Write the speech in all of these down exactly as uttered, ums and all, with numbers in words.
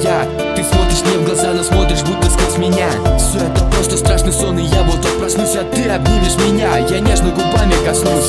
я. Ты смотришь мне в глаза, но смотришь будто сквозь меня. Все это просто страшный сон, и я вот-вот проснусь, а ты обнимешь меня, я нежно губами коснусь.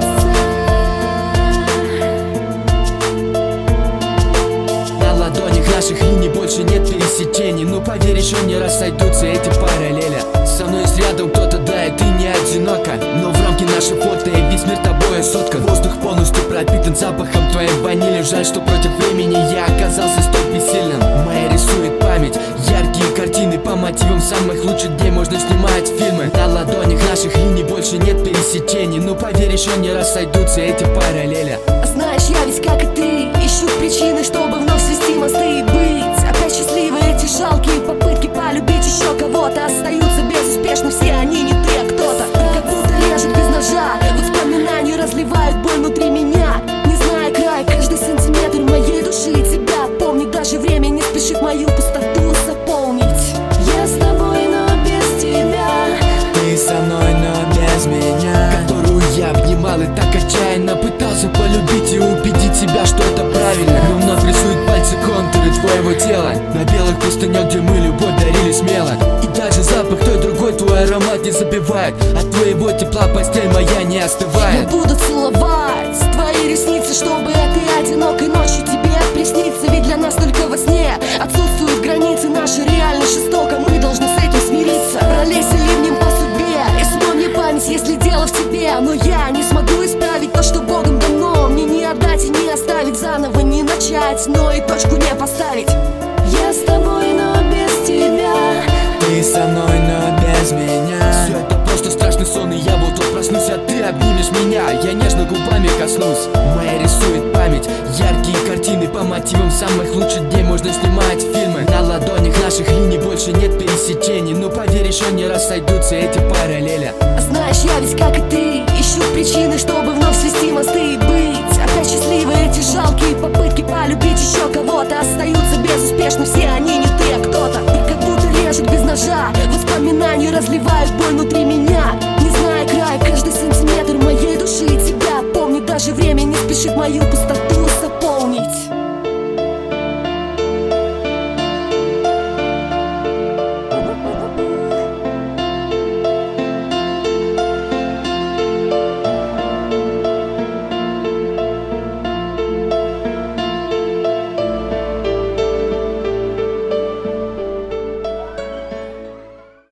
На ладонях наших линий больше нет пересечений. Ну поверь, еще не рассойдутся эти параллели. Со мной есть рядом кто-то, да, и ты не одинока. Но в рамке нашей фото и весь мир тобой соткан. Воздух полностью пропитан запахом твоей ванили. Жаль, что против времени я оказался столь бессилен. Моя рисует память, яркие картины по мотивам самых лучших дней можно снимать фильмы. На ладонях наших линий больше нет пересечений. Ну поверь, еще не рассойдутся эти параллели. Знаешь, я ведь как и ты ищу причины, чтобы вновь свести мосты и быть опять счастливы. Эти жалкие попытки полюбить еще кого-то остаются безуспешны, все они не ты, а кто-то. Как будто режут без ножа, воспоминания разливают боль внутри меня. Не зная края, каждый сантиметр моей души и тебя помнит. Даже время не спешит мою пустоту заполнить. Я с тобой, но без тебя. Ты со мной, но без меня. Которую я обнимал и так отчаянно пытался полюбить и убедить себя, что это правильно. Но вновь рисуют пальцы контуры твоего тела на белых простынях, где мы любовь дарили смело. И даже запах той другой твой аромат не забивает. От твоего тепла постель моя не остывает. Я буду целовать твои ресницы, чтобы этой одинокой ночью тебе присниться. Ведь для нас только во сне отсутствуют границы. Наша реальность жестока, мы должны с этим смириться. Пролейся ливнем по судьбе и вспомни память, если дело в тебе. Но я не смогу исправить то, что Богом дано. Мне не отдать и не оставить, заново не начать, но и точку не поставить. Я с тобой, но без тебя. Ты со мной, но без меня. Все это просто страшный сон, и я вот-вот проснусь, а ты обнимешь меня, я нежно губами коснусь. Моя рисует память, яркие картины по мотивам самых лучших дней можно снимать фильмы. На ладонях наших линий больше нет пересечений. Ну поверь, еще не рассойдутся эти параллели. Знаешь, я ведь как и ты ищу причины, чтобы вновь свести мосты и быть опять счастливы. Эти жалкие попытки полюбить еще кого-то остаются безуспешны, все они не ты, а кто-то. И как будто режут без ножа, воспоминания разливают боль внутри меня. Не зная края, каждый сантиметр моей души и тебя помнит. Даже время не спешит мою пустоту